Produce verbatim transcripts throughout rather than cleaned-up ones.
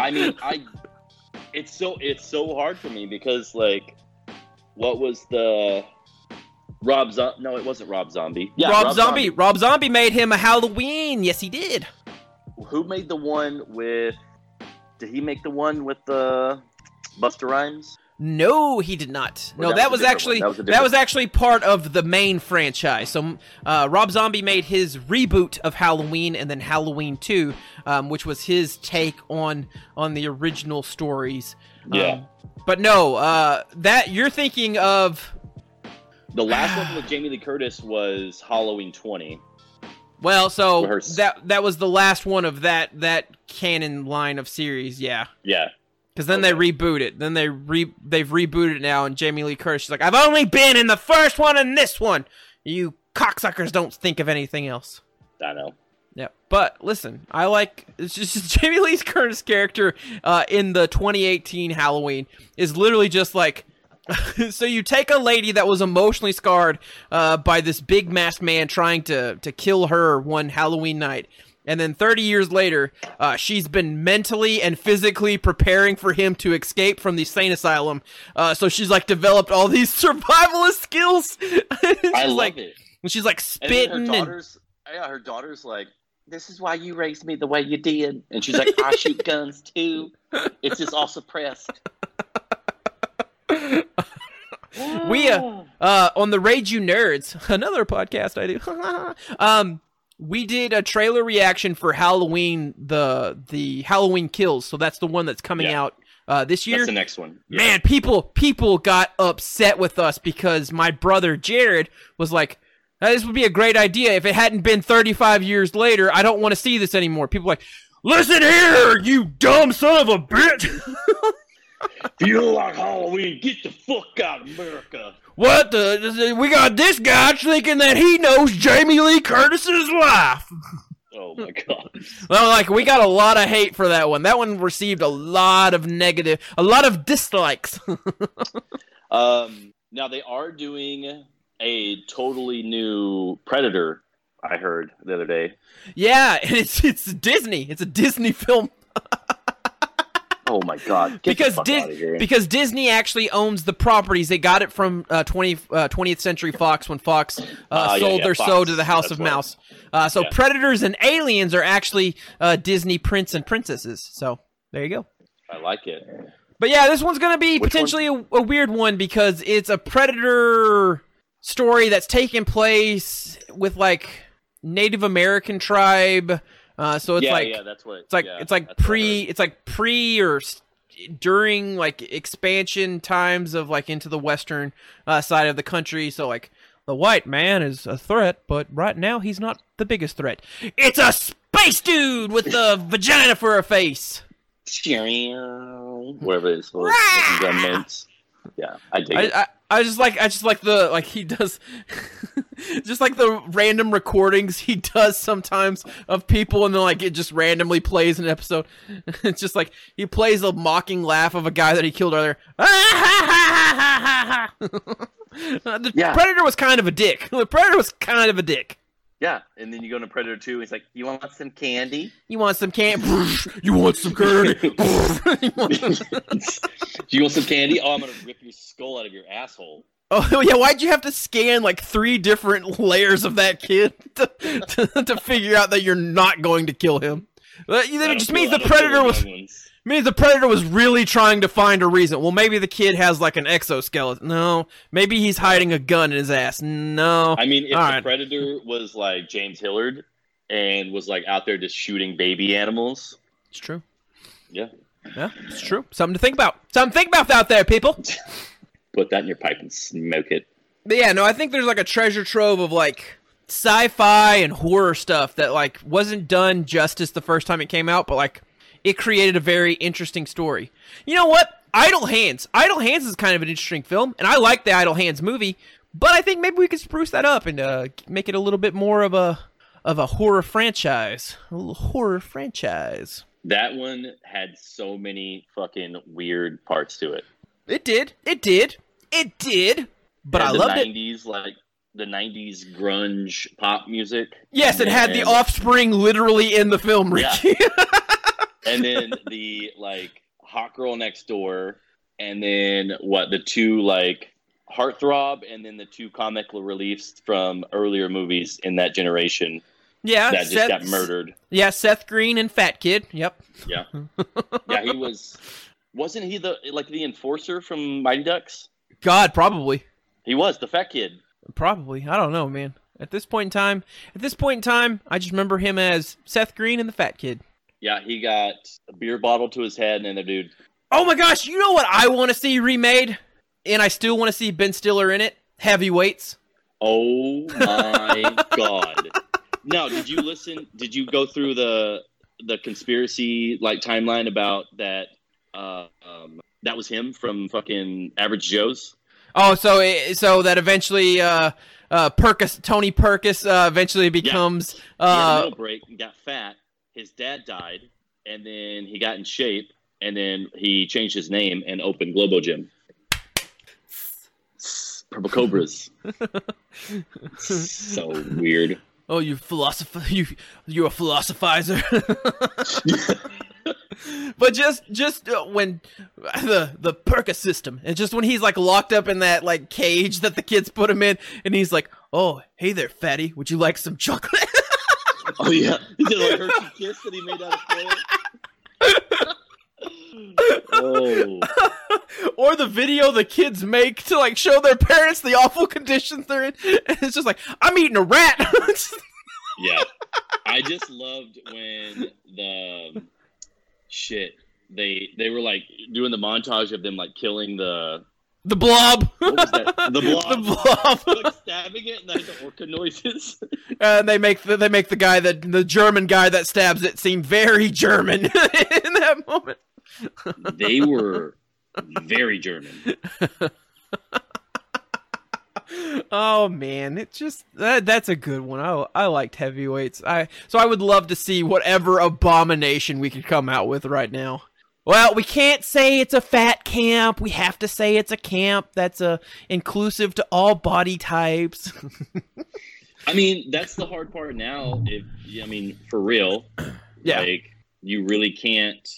I mean, I. It's so it's so hard for me because like, what was the Rob Zombie? No, it wasn't Rob Zombie. Yeah, Rob, Rob Zombie. Zombie. Rob Zombie made him a Halloween. Yes, he did. Who made the one with? Did he make the one with the Busta Rhymes? No, he did not. Well, no, that that was was a different actually one. That was a that different- was actually part of the main franchise. So, uh, Rob Zombie made his reboot of Halloween, and then Halloween two, um, which was his take on on the original stories. Yeah. Um, but no, uh, that you're thinking of. The last one with Jamie Lee Curtis was Halloween twenty. Well, so Her- that that was the last one of that that canon line of series. Yeah. Yeah. Because then Okay. they reboot it. Then they re they've rebooted it now, and Jamie Lee Curtis, she's like, I've only been in the first one and this one. You cocksuckers don't think of anything else. I know. Yeah, but listen, I like it's just Jamie Lee Curtis' character uh, in the twenty eighteen Halloween is literally just like. So you take a lady that was emotionally scarred uh, by this big masked man trying to to kill her one Halloween night. And then thirty years later, uh, she's been mentally and physically preparing for him to escape from the insane asylum. Uh, so she's like developed all these survivalist skills. I love like, it. And she's like And then spitting. her And, daughter's, yeah, her daughter's like, this is why you raised me the way you did. And she's like, I shoot guns too. It's just all suppressed. we uh, uh on the Rage You Nerds, another podcast I do. um. We did a trailer reaction for Halloween, the the Halloween Kills. So that's the one that's coming Yeah. out uh, this year. That's the next one. Yeah. Man, people people got upset with us because my brother Jared was like, "Hey, this would be a great idea if it hadn't been thirty-five years later. I don't want to see this anymore." People are like, listen here, you dumb son of a bitch. If you don't like Halloween, get the fuck out of America. What the? We got this guy thinking that he knows Jamie Lee Curtis's life. Oh my god. Well, like, we got a lot of hate for that one. That one received a lot of negative, a lot of dislikes. um, now they are doing a totally new Predator. I heard the other day. Yeah, and it's it's Disney. It's a Disney film. Oh my god! Get because the fuck Dis- outta here. because Disney actually owns the properties. They got it from uh, twenty, uh, twentieth Century Fox when Fox uh, Uh, yeah, sold yeah, their Fox. show to the House That's of right. Mouse. Uh, so Yeah. Predators and Aliens are actually uh, Disney prince and princesses. So there you go. I like it. But yeah, this one's going to be Which potentially a, a weird one because it's a Predator story that's taking place with like Native American tribe. Uh, so it's yeah, like yeah, that's what. it's like yeah, it's like that's what I pre heard. it's like pre or s- during like expansion times of like into the western uh, side of the country. So like the white man is a threat, but right now he's not the biggest threat. It's a space dude with the vagina for a face. Whatever it is. Little gun mints. Yeah, I dig I, it. I I just like I just like the like he does just like the random recordings he does sometimes of people and then like it just randomly plays an episode. It's just like he plays a mocking laugh of a guy that he killed earlier. The Yeah. Predator was kind of a dick. The Predator was kind of a dick. Yeah, and then you go into Predator two. He's like, "You want some candy? You want some candy? You want some candy? You want- Do you want some candy? Oh, I'm gonna rip your skull out of your asshole." Oh yeah, why'd you have to scan like three different layers of that kid to, to, to figure out that you're not going to kill him? Well, I it don't just feel- means I the don't feel predator the was young ones. means the predator was really trying to find a reason. Well, maybe the kid has like an exoskeleton. No, maybe he's hiding a gun in his ass. No, I mean, if All the right. Predator was like James Hillard and was like out there just shooting baby animals, it's true. yeah, Yeah, it's true. Something to think about. Something to think about out there, people. put that in your pipe and smoke it. But yeah, no, I think there's like a treasure trove of like sci-fi and horror stuff that like wasn't done justice the first time it came out, but like it created a very interesting story. You know what? Idle Hands. Idle Hands is kind of an interesting film, and I like the Idle Hands movie, but I think maybe we could spruce that up and uh, make it a little bit more of a of a horror franchise. A little horror franchise. That one had so many fucking weird parts to it. It did. It did. It did. But And I the loved it. nineties, like the nineties grunge pop music. Yes, it had the And- Offspring literally in the film, Ricky. and then the like hot girl next door, and then what the two like heartthrob, and then the two comic reliefs from earlier movies in that generation. Yeah, that just Seth, got murdered. Yeah, Seth Green and Fat Kid. Yep. Yeah, yeah, he was. Wasn't he the like the enforcer from Mighty Ducks? God, probably. He was the fat kid. Probably. I don't know, man. At this point in time, at this point in time, I just remember him as Seth Green and the Fat Kid. Yeah, he got a beer bottle to his head, and the dude. Oh my gosh! You know what I want to see remade, and I still want to see Ben Stiller in it. Heavyweights. Oh my god! Now, did you listen? Did you go through the the conspiracy like timeline about that? Uh, um, that was him from fucking Average Joe's. Oh, so so that eventually, uh, uh, Perkis, Tony Perkis, uh, eventually becomes. Yeah. He had a Uh, middle break and got fat. His dad died, and then he got in shape, and then he changed his name and opened Globo Gym. Purple Cobras. So weird. Oh, you philosopher! You you're a philosophizer. But just just uh, when the the Perka system, and just when he's like locked up in that like cage that the kids put him in, and he's like, "Oh, hey there, fatty, would you like some chocolate?" Oh yeah, he did like Hershey Kiss that he made out of foil. Oh. Or the video the kids make to like show their parents the awful conditions they're in, and it's just like, I'm eating a rat. Yeah, I just loved when the shit they they were like doing the montage of them like killing the the blob. What was that? The blob. The blob. Like stabbing it and then the orca noises. And they make the, they make the guy that the German guy that stabs it seem very German in that moment. They were very German. Oh man, it just that that's a good one. I I liked Heavyweights. I so I would love to see whatever abomination we could come out with right now. Well, we can't say it's a fat camp. We have to say it's a camp that's uh, inclusive to all body types. I mean, that's the hard part now. If I mean, for real, yeah. Like you really can't,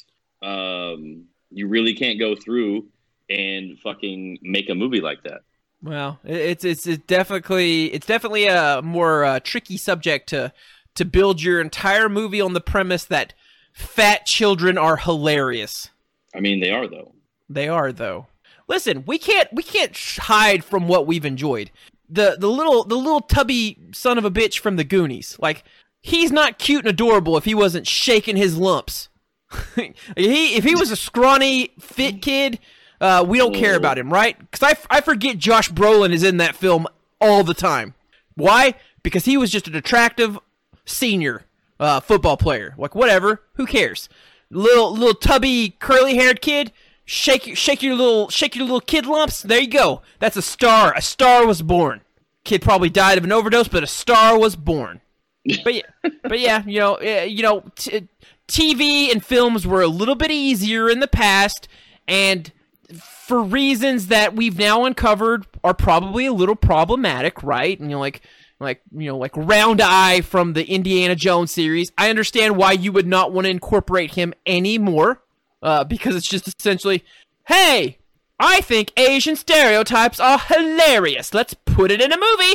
um, you really can't go through and fucking make a movie like that. Well, it's it's it's definitely it's definitely a more uh, tricky subject to to build your entire movie on the premise that fat children are hilarious. I mean, they are though. They are though. Listen, we can't we can't hide from what we've enjoyed. The the little the little tubby son of a bitch from the Goonies. Like, he's not cute and adorable if he wasn't shaking his lumps. he if he was a scrawny fit kid, uh, we don't care about him, right? Because I, I forget Josh Brolin is in that film all the time. Why? Because he was just an attractive senior uh, football player. Like, whatever, who cares? Little little tubby curly haired kid. Shake shake your little shake your little kid lumps. There you go. That's a star. A star was born. Kid probably died of an overdose, but a star was born. But yeah, but yeah, you know, uh, you know, t- T V and films were a little bit easier in the past, and for reasons that we've now uncovered are probably a little problematic, right? And you know, like, like you know, like Round Eye from the Indiana Jones series. I understand why you would not want to incorporate him anymore. Uh, because it's just essentially, hey, I think Asian stereotypes are hilarious. Let's put it in a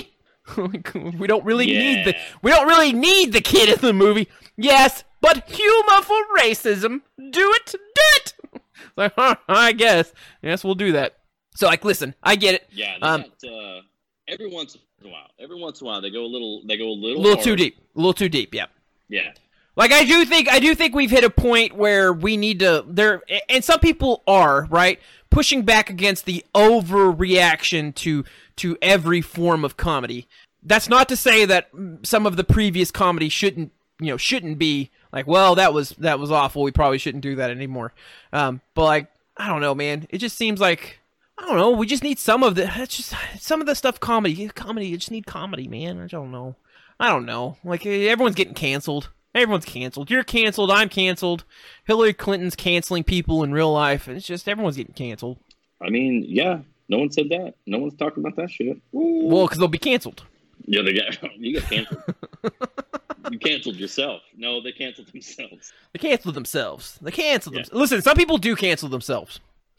movie. We don't really Yeah. need the we don't really need the kid in the movie. Yes, but humor for racism. Do it, do it. Like, huh, I guess. Yes, we'll do that. So, like, listen, I get it. Yeah, they Um, got, uh, every once in a while, every once in a while, they go a little, they go a a little, little too hard. deep. A little too deep. Yeah. Yeah. Like, I do think I do think we've hit a point where we need to there, and some people are right pushing back against the overreaction to to every form of comedy. That's not to say that some of the previous comedy shouldn't you know shouldn't be like, well, that was that was awful. We probably shouldn't do that anymore. Um, but like, I don't know, man. It just seems like I don't know. We just need some of the it's just some of the stuff comedy comedy. You just need comedy, man. I don't know. I don't know. Like, everyone's getting canceled. Everyone's canceled. You're canceled. I'm canceled. Hillary Clinton's canceling people in real life. It's just everyone's getting canceled. I mean, yeah, no one said that. No one's talking about that shit. Woo. Well, because they'll be canceled. Yeah, they got you got canceled. You canceled yourself. No, they canceled themselves. They canceled themselves. They canceled Yeah. themselves. Listen, some people do cancel themselves.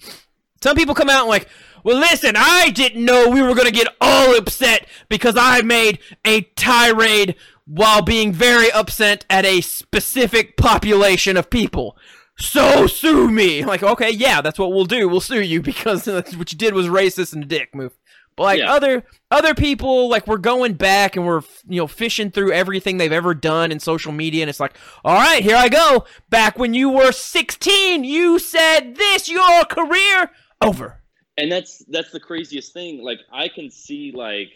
Some people come out and like, well, listen, I didn't know we were going to get all upset because I made a tirade while being very upset at a specific population of people. So sue me. Like, okay, yeah, that's what we'll do. We'll sue you because that's what you did was racist and a dick move. But like Yeah. other other people, like we're going back and we're you know fishing through everything they've ever done in social media, and it's like, all right, here I go. Back when you were sixteen, you said this. Your career over. And that's that's the craziest thing. Like, I can see, like,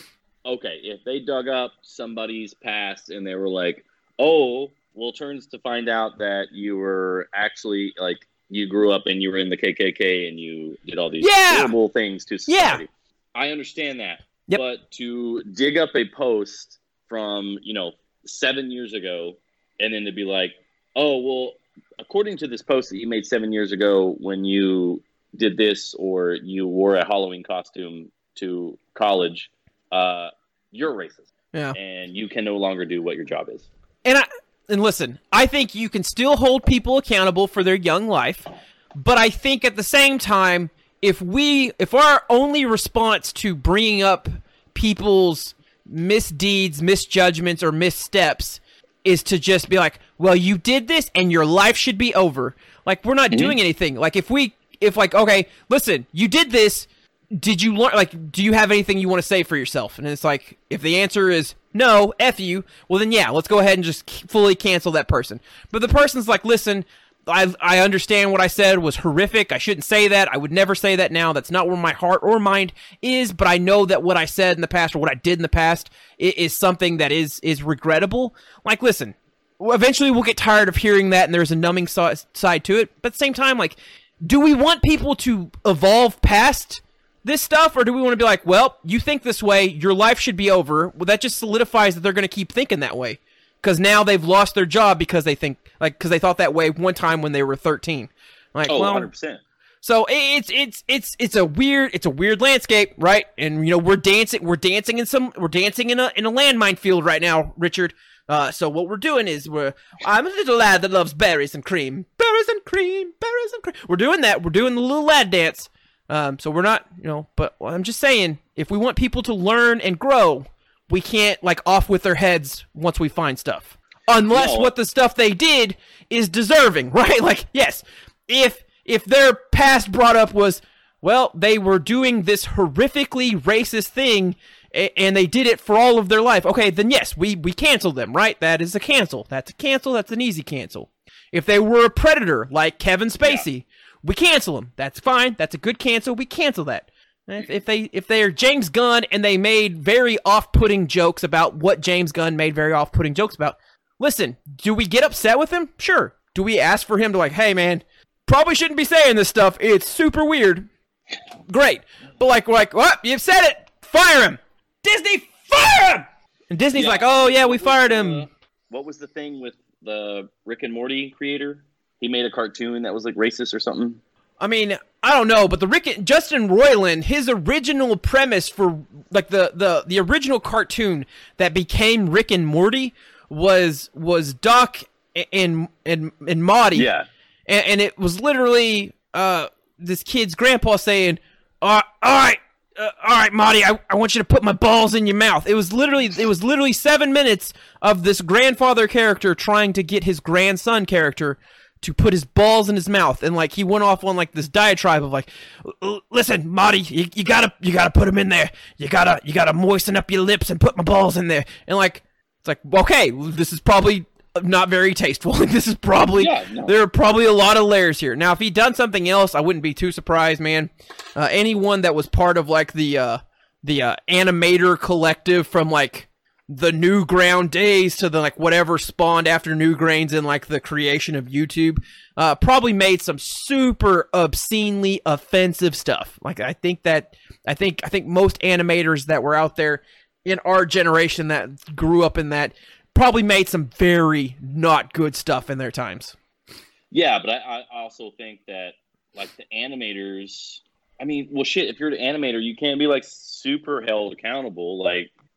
okay, if they dug up somebody's past and they were like, oh, well, it turns to find out that you were actually, like, you grew up and you were in the K K K and you did all these Yeah. horrible things to society. Yeah. I understand that. Yep. But to dig up a post from, you know, seven years ago and then to be like, oh, well, according to this post that you made seven years ago when you did this or you wore a Halloween costume to college, uh, you're racist. Yeah. And you can no longer do what your job is. And I and listen, I think you can still hold people accountable for their young life, but I think at the same time, if we if our only response to bringing up people's misdeeds, misjudgments, or missteps is to just be like, well, you did this and your life should be over. Like, we're not Mhm. doing anything. Like, if we if like, okay, listen, you did this. Did you learn, like, do you have anything you want to say for yourself? And it's like, if the answer is no, F you, well then yeah, let's go ahead and just c- fully cancel that person. But the person's like, listen, I I understand what I said was horrific. I shouldn't say that. I would never say that now. That's not where my heart or mind is, but I know that what I said in the past or what I did in the past is, is something that is is regrettable. Like, listen, eventually we'll get tired of hearing that and there's a numbing so- side to it. But at the same time, like, do we want people to evolve past this stuff, or do we want to be like, well, you think this way, your life should be over? Well, that just solidifies that they're going to keep thinking that way because now they've lost their job because they think like because they thought that way one time when they were thirteen. Like, Oh, well, one hundred percent. so it's it's it's it's a weird it's a weird landscape, right? And you know we're dancing we're dancing in some we're dancing in a in a landmine field right now, Richard. Uh, so what we're doing is we're I'm a little lad that loves berries and cream, berries and cream, berries and cream. We're doing that. We're doing the little lad dance. Um, so we're not, you know, but I'm just saying, if we want people to learn and grow, we can't like off with their heads once we find stuff. Unless No. what the stuff they did is deserving, right? Like, yes, if if their past brought up was, well, they were doing this horrifically racist thing a- and they did it for all of their life. Okay, then yes, we we cancel them, right? That is a cancel. That's a cancel. That's an easy cancel. If they were a predator like Kevin Spacey, we cancel them. That's fine. That's a good cancel. We cancel that. If, if they if they are James Gunn and they made very off-putting jokes about what James Gunn made very off-putting jokes about, listen, do we get upset with him? Sure. Do we ask for him to like, hey man, probably shouldn't be saying this stuff. It's super weird. Great. But like, we're like, what? You've said it. Fire him. Disney, fire him. And Disney's Yeah. like, oh yeah, we What was fired the- him. What was the thing with the Rick and Morty creator? He made a cartoon that was like racist or something. I mean, I don't know, but the Rick Justin Roiland, his original premise for like the, the, the original cartoon that became Rick and Morty was was Doc and and and Marty. Yeah. And, and it was literally uh this kid's grandpa saying, uh, "All right, uh, all right, Marty, I, I want you to put my balls in your mouth." It was literally it was literally seven minutes of this grandfather character trying to get his grandson character to put his balls in his mouth, and like he went off on like this diatribe of like, "L- listen, Marty, you, you gotta you gotta put them in there. You gotta you gotta moisten up your lips and put my balls in there." And like it's like, okay, this is probably not very tasteful. Like this is probably Yeah, no. there are probably a lot of layers here. Now, if he'd done something else, I wouldn't be too surprised, man. Uh, anyone that was part of like the uh, the uh, animator collective from like the Newground days to the like whatever spawned after Newgrains and like the creation of YouTube, uh, probably made some super obscenely offensive stuff. Like I think that I think I think most animators that were out there in our generation that grew up in that probably made some very not good stuff in their times. Yeah, but I, I also think that like the animators, I mean, well, shit, if you're an animator, you can't be like super held accountable. Like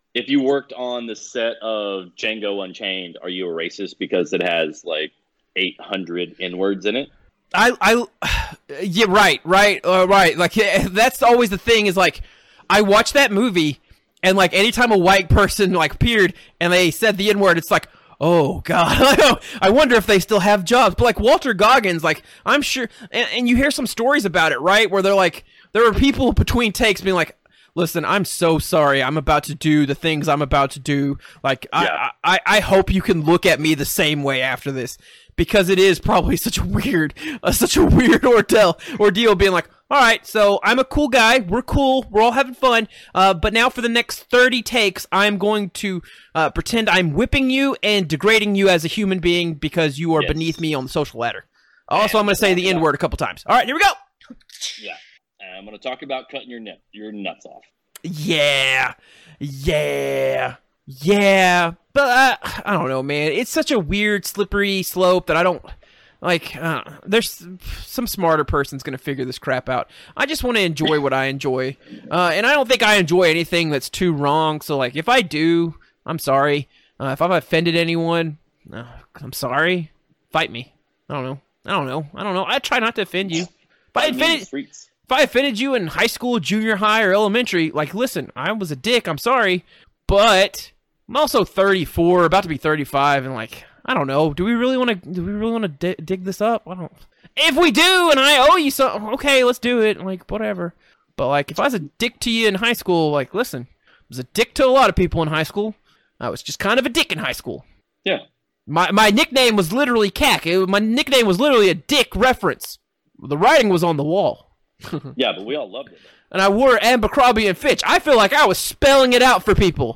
if you worked on the set of Django Unchained, are you a racist because it has like eight hundred N-words in it? I, I, yeah, right, right, uh, right. Like that's always the thing is like, I watched that movie, and like anytime a white person like appeared and they said the N word, it's like, oh god, I wonder if they still have jobs. But like Walter Goggins, like I'm sure, and, and you hear some stories about it, right? Where they're like, there were people between takes being like, listen, I'm so sorry. I'm about to do the things I'm about to do. Like, yeah. I, I, I hope you can look at me the same way after this. Because it is probably such a weird, uh, such a weird ordeal, ordeal being like, all right, so I'm a cool guy. We're cool. We're all having fun. Uh, but now for the next thirty takes, I'm going to uh, pretend I'm whipping you and degrading you as a human being because you are yes. beneath me on the social ladder. Also, I'm going to say the yeah. N word a couple times. All right, here we go. Yeah, and I'm going to talk about cutting your nut, your nuts off. Yeah, yeah. Yeah, but uh, I don't know, man. It's such a weird, slippery slope that I don't like. Uh, there's some smarter person's gonna figure this crap out. I just want to enjoy what I enjoy, uh, and I don't think I enjoy anything that's too wrong. So, like, if I do, I'm sorry. Uh, if I've offended anyone, uh, I'm sorry. Fight me. I don't know. I don't know. I don't know. I try not to offend you. If I offended, if I offended you in high school, junior high, or elementary, like, listen, I was a dick. I'm sorry, but I'm also thirty-four, about to be thirty-five, and like, I don't know. Do we really want to? Do we really want to di- dig this up? I don't. If we do, and I owe you something, okay, let's do it. Like, whatever. But like, if I was a dick to you in high school, like, listen, I was a dick to a lot of people in high school. I was just kind of a dick in high school. Yeah. My my nickname was literally Cack. It, my nickname was literally a dick reference. The writing was on the wall. Yeah, but we all loved it. And I wore Abercrombie and Fitch. I feel like I was spelling it out for people.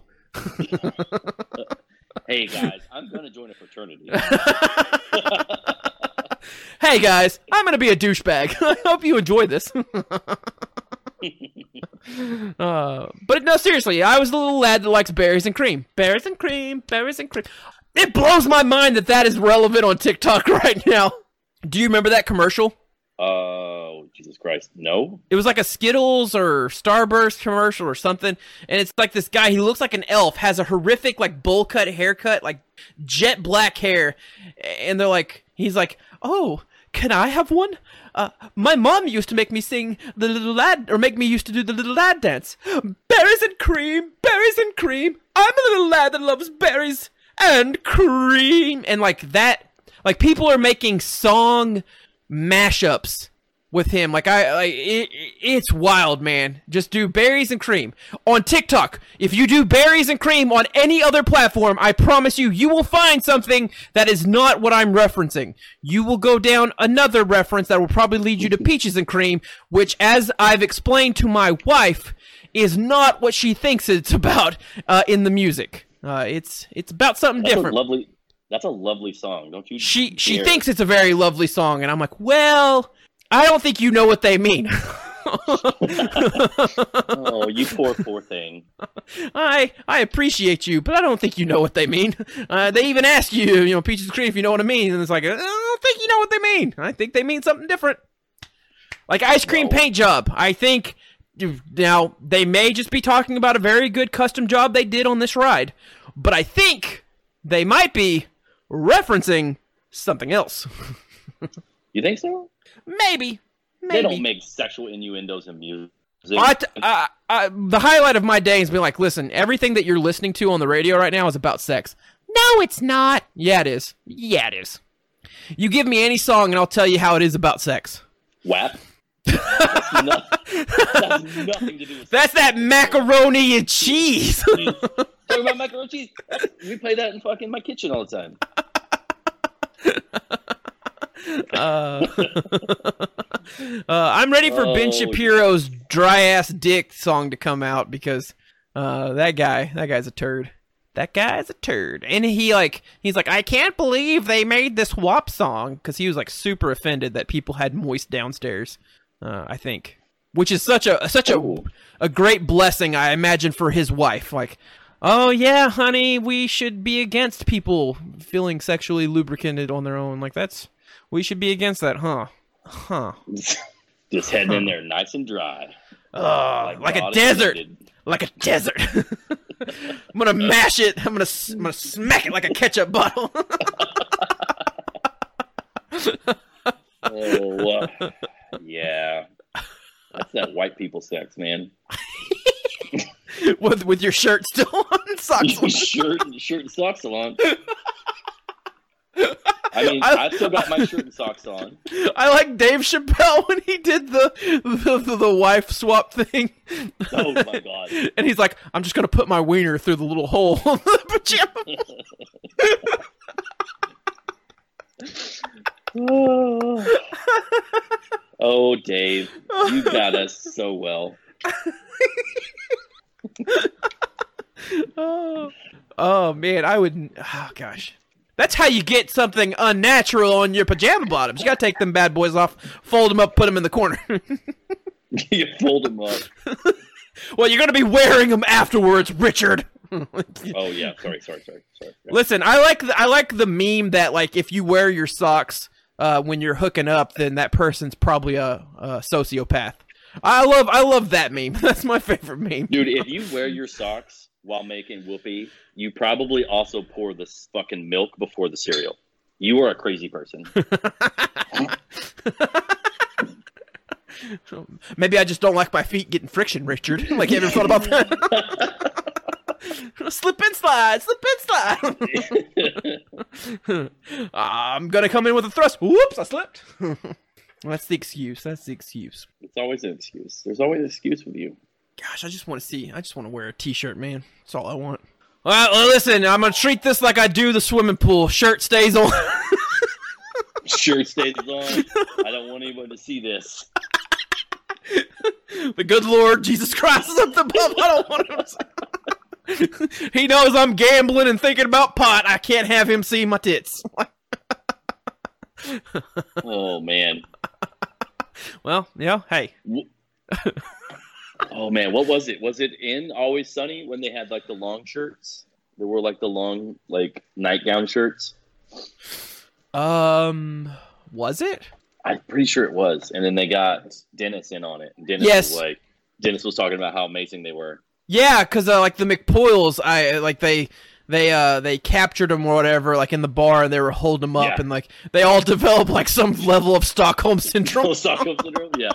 Hey guys, I'm gonna join a fraternity. Hey guys, I'm gonna be a douchebag. I hope you enjoy this. uh, but no, seriously, I was the little lad that likes berries and cream. Berries and cream, berries and cream. It blows my mind that that is relevant on TikTok right now. Do you remember that commercial? Oh, Jesus Christ, no. It was like a Skittles or Starburst commercial or something, and it's like this guy, he looks like an elf, has a horrific, like, bowl cut haircut, like, jet black hair, and they're like, he's like, oh, can I have one? Uh, my mom used to make me sing the little lad, or make me used to do the little lad dance. Berries and cream, berries and cream, I'm a little lad that loves berries and cream, and like that, like, people are making song mashups with him. Like, I, like, it, it's wild, man. Just do berries and cream on TikTok. If you do berries and cream on any other platform, I promise you, you will find something that is not what I'm referencing. You will go down another reference that will probably lead you to peaches and cream, which, as I've explained to my wife, is not what she thinks it's about uh, in the music. Uh, it's it's about something That's different. A lovely. That's a lovely song, don't you? She dare. she thinks it's a very lovely song, and I'm like, well, I don't think you know what they mean. Oh, you poor, poor thing. I I appreciate you, but I don't think you know what they mean. Uh, they even ask you, you know, peaches and cream, if you know what I mean, and it's like, I don't think you know what they mean. I think they mean something different. Like ice cream no. paint job. I think, now, they may just be talking about a very good custom job they did on this ride, but I think they might be referencing something else. You think so? Maybe. Maybe. They don't make sexual innuendos in music. I, I, I, the highlight of my day is being like, listen, everything that you're listening to on the radio right now is about sex. No, it's not. Yeah, it is. Yeah, it is. You give me any song and I'll tell you how it is about sex. W A P? That's, not, that's nothing to do with That's sex. that macaroni and cheese. Talking about macaroni and cheese. We play that in fucking my kitchen all the time. uh, uh, I'm ready for oh, Ben Shapiro's dry ass dick song to come out because uh, that guy, that guy's a turd. That guy's a turd, and he like he's like I can't believe they made this W A P song because he was like super offended that people had moist downstairs. Uh, I think, which is such a such a oh. a great blessing, I imagine, for his wife. Like, oh yeah, honey, we should be against people feeling sexually lubricated on their own. Like that's. We should be against that, huh? Huh. Just heading huh. in there nice and dry. Uh, like, like a desert. Intended. like a desert. I'm gonna mash it. I'm gonna I'm gonna smack it like a ketchup bottle. Oh, uh, yeah. That's that white people sex, man. with with your shirt still on, socks on. shirt, shirt and socks still on. I mean, I, I've still got my shirt and socks on. I like Dave Chappelle when he did the the, the, the wife swap thing. Oh my god! And he's like, "I'm just gonna put my wiener through the little hole in the pajama." oh. oh, Dave, you got us so well. oh, oh man, I would. Oh gosh. That's how you get something unnatural on your pajama bottoms. You gotta take them bad boys off, fold them up, put them in the corner. You fold them up. Well, you're gonna be wearing them afterwards, Richard. Oh yeah, sorry, sorry, sorry, sorry. Listen, I like the, I like the meme that like if you wear your socks uh, when you're hooking up, then that person's probably a, a sociopath. I love I love that meme. That's my favorite meme. Dude, if you wear your socks while making whoopee, you probably also pour this fucking milk before the cereal. You are a crazy person. Maybe I just don't like my feet getting friction, Richard. Like, you ever thought about that? Slip and slide, slip and slide. I'm gonna come in with a thrust. Whoops, I slipped. That's the excuse. That's the excuse. It's always an excuse. There's always an excuse with you. Gosh, I just want to see. I just want to wear a t-shirt, man. That's all I want. Well, well, listen, I'm going to treat this like I do the swimming pool. Shirt stays on. Shirt stays on. I don't want anyone to see this. The good Lord Jesus Christ is up above. I don't want him to see. He knows I'm gambling and thinking about pot. I can't have him see my tits. Oh, man. Well, yeah, hey. Oh man, what was it? Was it in Always Sunny when they had like the long shirts? There were like the long like nightgown shirts. Um, was it? I'm pretty sure it was. And then they got Dennis in on it. Dennis yes. was like, Dennis was talking about how amazing they were. Yeah, because uh, like the McPoyles, I like they they uh they captured him or whatever, like in the bar, and they were holding him up, Yeah. and like they all developed like some level of Stockholm syndrome. Stockholm syndrome, yeah.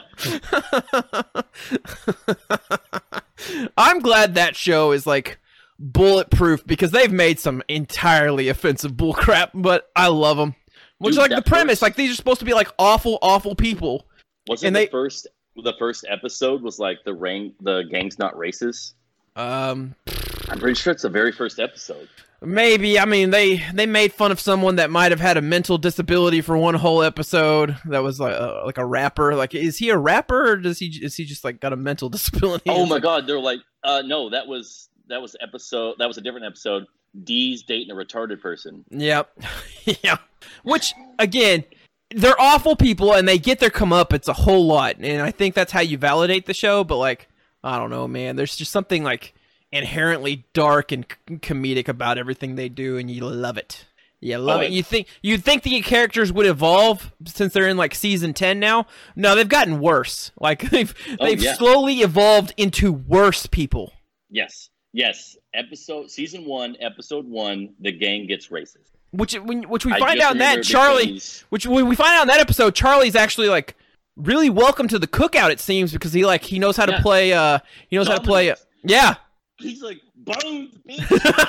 I'm glad that show is like bulletproof because they've made some entirely offensive bullcrap, but I love them. Which Dude, is like the premise, first... like these are supposed to be like awful, awful people. Wasn't and the they... first the first episode was like the rain the gang's not racist? Um, I'm pretty sure it's the very first episode. Maybe. I mean, they they made fun of someone that might have had a mental disability for one whole episode. That was like a, like a rapper. Like, is he a rapper or does he is he just like got a mental disability? Oh my god, they're like, uh, no, that was that was episode. That was a different episode. Dee's dating a retarded person. Yep. Yeah. Which again, they're awful people and they get their comeuppance a whole lot, and I think that's how you validate the show. But like, I don't know, man. There's just something like inherently dark and c- comedic about everything they do, and you love it. You love Oh, it. You think you think the characters would evolve since they're in like season ten now? No, they've gotten worse. Like they've Oh, they've yeah. slowly evolved into worse people. Yes, yes. Episode season one, episode one. The gang gets racist. Which when which we I find just out in that remember Charlie, because- which we we find out in that episode, Charlie's actually like really welcome to the cookout. It seems because he like he knows how to Yeah. play. Uh, he knows how to play. Uh, Dominant. yeah. He's like bones, bitch.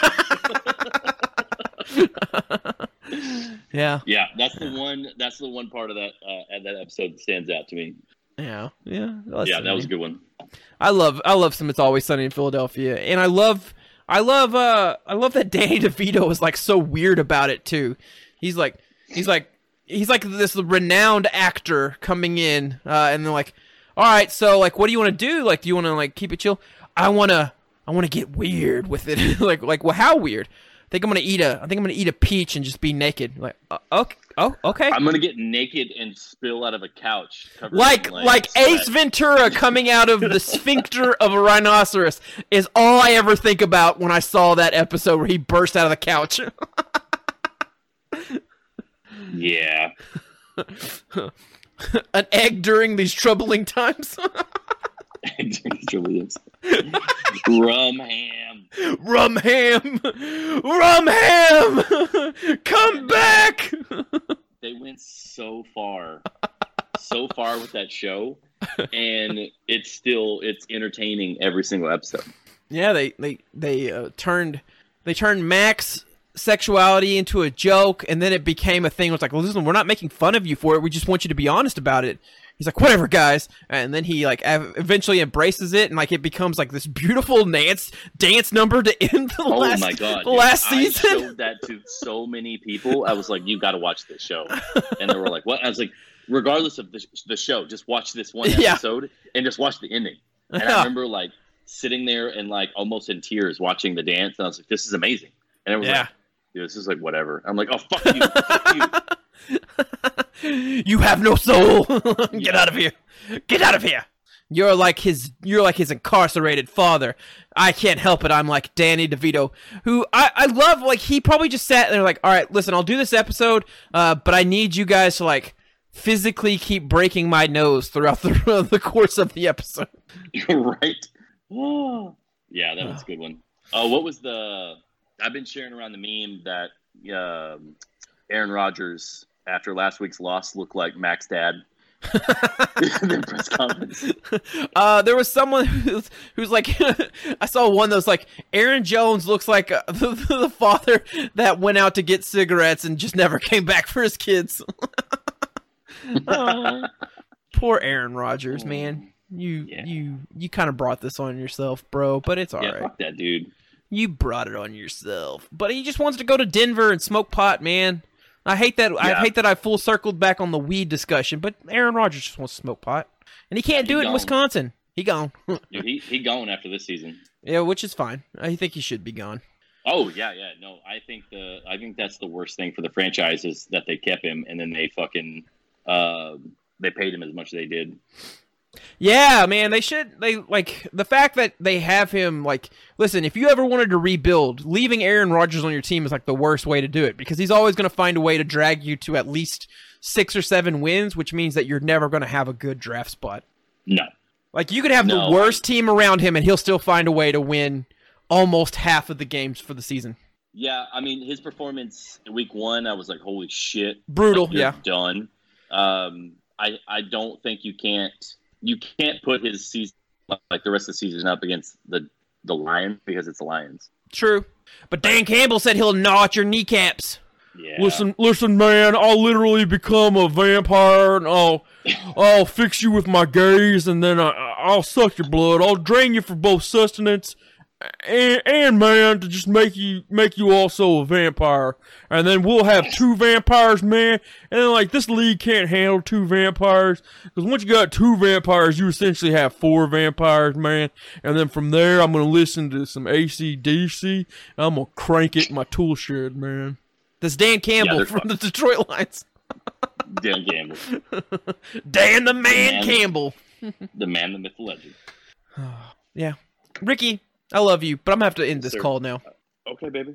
Yeah. Yeah, that's the one. That's the one part of that uh, that episode that stands out to me. Yeah. Yeah. Yeah, that was a good one. I love I love some It's Always Sunny in Philadelphia, and I love I love uh I love that Danny DeVito is like so weird about it too. He's like he's like he's like this renowned actor coming in, uh, and they're like, all right, so like, what do you want to do? Like, do you want to like keep it chill? I wanna I wanna get weird with it. like like well, how weird? I think I'm gonna eat a I think I'm gonna eat a peach and just be naked. Like uh, okay oh okay. I'm gonna get naked and spill out of a couch. covered Like in, like sweat. Ace Ventura coming out of the sphincter of a rhinoceros is all I ever think about when I saw that episode where he burst out of the couch. Yeah. An egg during these troubling times. It really is. Rum ham. Rum ham. Rum ham. Come back. They went so far, so far with that show, and it's still it's entertaining every single episode. Yeah, they they they uh, turned they turned Mac's sexuality into a joke, and then it became a thing. It was like, well, listen, we're not making fun of you for it. We just want you to be honest about it. He's like, whatever, guys. And then he like eventually embraces it, and like it becomes like this beautiful dance dance number to end the oh last my god, the last dude, season. I showed that to so many people. I was like, you got to watch this show, and they were like, what? I was like, regardless of the, the show, just watch this one episode yeah. and just watch the ending. And I remember like sitting there and like almost in tears watching the dance, and I was like, this is amazing. And I was yeah. like, dude, this is like whatever. I'm like, oh fuck you, fuck you. You have no soul. Get yeah. out of here. Get out of here. You're like his you're like his incarcerated father. I can't help it. I'm like Danny DeVito, who I, I love. Like, he probably just sat there like, all right, listen, I'll do this episode, uh, but I need you guys to like physically keep breaking my nose throughout the the course of the episode. Right. Oh. Yeah, that was a good one. Oh, what was the I've been sharing around the meme that uh, Aaron Rodgers, after last week's loss, looked like Mac's dad. Their press conference. Uh, there was someone who's, who's like, I saw one that was like, Aaron Jones looks like uh, the, the father that went out to get cigarettes and just never came back for his kids. Oh, poor Aaron Rodgers, man. You yeah. you you kind of brought this on yourself, bro, but it's all yeah, right. Fuck that dude. You brought it on yourself. But he just wants to go to Denver and smoke pot, man. I hate that. Yeah. I hate that I full circled back on the weed discussion. But Aaron Rodgers just wants to smoke pot, and he can't yeah, do it gone. in Wisconsin. He gone. Dude, he he gone after this season. Yeah, which is fine. I think he should be gone. Oh yeah, yeah. No, I think the I think that's the worst thing for the franchise is that they kept him and then they fucking uh, they paid him as much as they did. Yeah, man, they should. They like the fact that they have him. Like, listen, if you ever wanted to rebuild, leaving Aaron Rodgers on your team is like the worst way to do it because he's always going to find a way to drag you to at least six or seven wins, which means that you're never going to have a good draft spot. No, like you could have no. the worst team around him, and he'll still find a way to win almost half of the games for the season. Yeah, I mean his performance in week one, I was like, holy shit, brutal. Like, you're yeah, done. Um, I I don't think you can't. You can't put his season, like the rest of the season, up against the, the Lions because it's the Lions. True. But Dan Campbell said he'll gnaw at your kneecaps. Yeah. Listen, listen, man, I'll literally become a vampire and I'll, I'll fix you with my gaze and then I, I'll suck your blood. I'll drain you for both sustenance and, and man, to just make you make you also a vampire. And then we'll have two vampires, man. And then, like, this league can't handle two vampires. Because once you got two vampires, you essentially have four vampires, man. And then from there, I'm going to listen to some A C D C. And I'm going to crank it in my tool shed, man. That's Dan Campbell yeah, from fun. the Detroit Lions. Dan Campbell. Dan the man, the man Campbell. The man, the myth, the legend. Yeah. Ricky, I love you, but I'm going to have to end this Sir. call now. Okay, baby.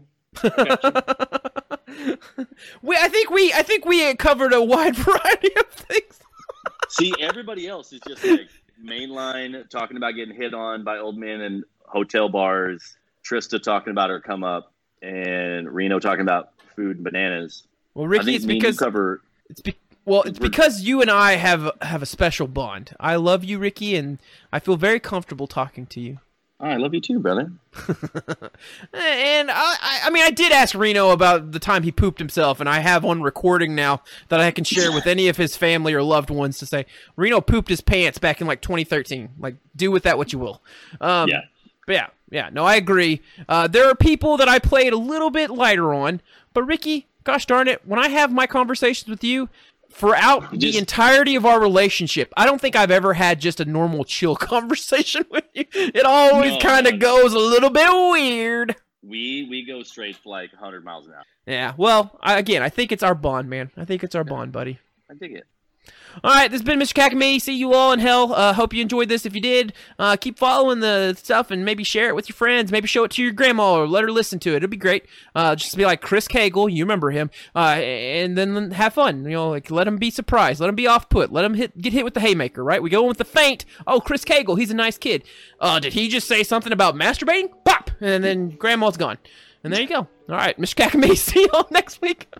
we, I think we, I think we covered a wide variety of things. See, everybody else is just like mainline talking about getting hit on by old men in hotel bars. Trista talking about her come up, and Reno talking about food and bananas. Well, Ricky, it's because cover. It's be, well, it's because you and I have have a special bond. I love you, Ricky, and I feel very comfortable talking to you. Oh, I love you too, brother. And I, I, I mean, I did ask Reno about the time he pooped himself, and I have on recording now that I can share with any of his family or loved ones to say Reno pooped his pants back in like twenty thirteen. Like, do with that what you will. Um, yeah. But yeah, yeah. No, I agree. Uh, there are people that I played a little bit lighter on, but Ricky, gosh darn it, when I have my conversations with you, throughout just, the entirety of our relationship, I don't think I've ever had just a normal chill conversation with you. It always no, kind of goes a little bit weird. We we go straight for like one hundred miles an hour. Yeah, well, I, again, I think it's our bond, man. I think it's our bond, buddy. I dig it. All right, this has been Mister Kakame. See you all in hell. Uh, hope you enjoyed this. If you did, uh, keep following the stuff and maybe share it with your friends. Maybe show it to your grandma or let her listen to it. It'll be great. Uh, just be like Chris Cagle. You remember him. Uh, and then have fun. You know, like let him be surprised. Let him be off put. Let him hit get hit with the haymaker. Right? We go in with the feint. Oh, Chris Cagle. He's a nice kid. Uh, did he just say something about masturbating? Pop, and then grandma's gone. And there you go. All right, Mister Kakame. See you all next week.